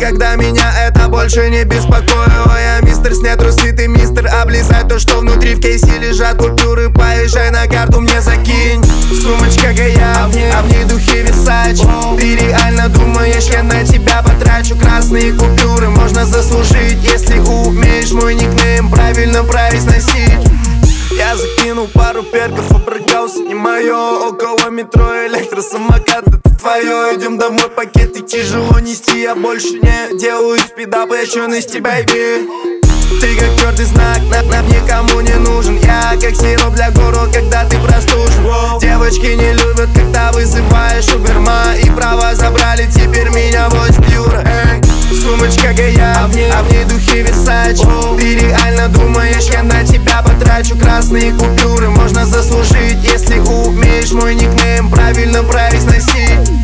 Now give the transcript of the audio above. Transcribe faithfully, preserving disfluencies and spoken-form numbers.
когда меня это больше не беспокоило. Я мистер, снять трусы, ты мистер, облизай то, что внутри в кейсе лежат купюры. Поезжай на карту, мне закинь. Сумочка Гая, а в ней, а в ней духи Версаче. Ты реально думаешь, я на тебя потрачу красные купюры? Можно заслужить, если умеешь мой никнейм правильно произносить. Я закинул пару перков, обрыкался, не мое. Около метро электросамокат, это твое. Идем домой, пакеты тяжело нести. Я больше не делаю спидап, я чё нести, бэйби? Ты как твердый знак, нап нап никому не нужен. Я как сироп для горла, когда ты простужен. Девочки не любят, когда вызываешь уберма. И права забрали, теперь меня возят Юра. Эй, сумочка Гая, а в ней, а в ней духи Версаче. Ты реально думаешь, я на тебя потрачу красные купюры? Можно заслужить, если умеешь мой никнейм правильно произносить.